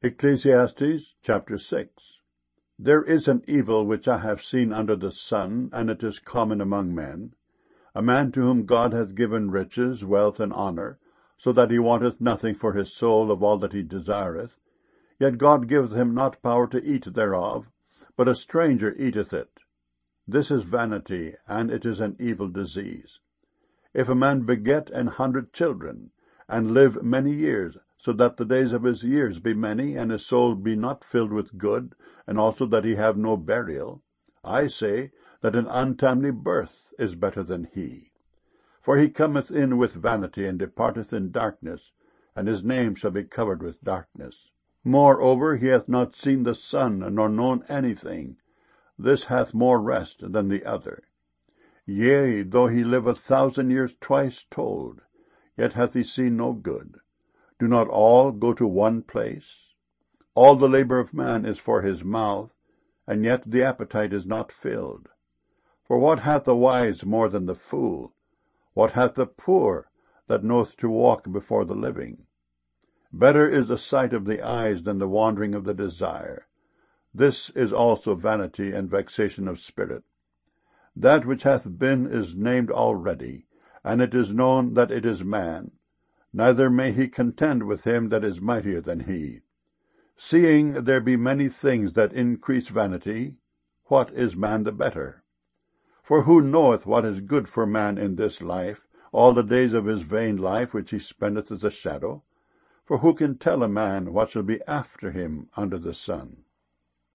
Ecclesiastes chapter 6. There is an evil which I have seen under the sun, and it is common among men, a man to whom God hath given riches, wealth, and honour, so that he wanteth nothing for his soul of all that he desireth, yet God giveth him not power to eat thereof, but a stranger eateth it. This is vanity, and it is an evil disease. If a man beget 100 children, and live many years, so that the days of his years be many, and his soul be not filled with good, and also that he have no burial, I say that an untimely birth is better than he. For he cometh in with vanity, and departeth in darkness, and his name shall be covered with darkness. Moreover, he hath not seen the sun, nor known anything. This hath more rest than the other. Yea, though he live 1,000 years twice told, yet hath he seen no good. Do not all go to one place? All the labor of man is for his mouth, and yet the appetite is not filled. For what hath the wise more than the fool? What hath the poor that knoweth to walk before the living? Better is the sight of the eyes than the wandering of the desire. This is also vanity and vexation of spirit. That which hath been is named already, and it is known that it is man. Neither may he contend with him that is mightier than he. Seeing there be many things that increase vanity, what is man the better? For who knoweth what is good for man in this life, all the days of his vain life which he spendeth as a shadow? For who can tell a man what shall be after him under the sun?